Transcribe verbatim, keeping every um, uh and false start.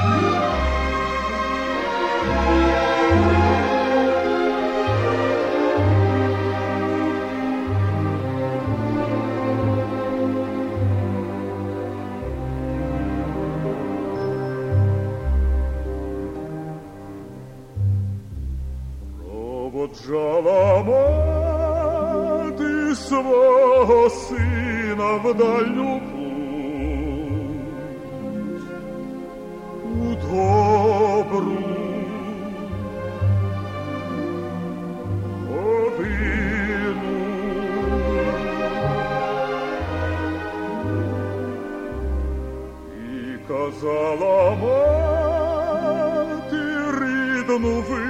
Проводжала мати свого сина в дальню путь, у добру годину. І казала мати рідну ви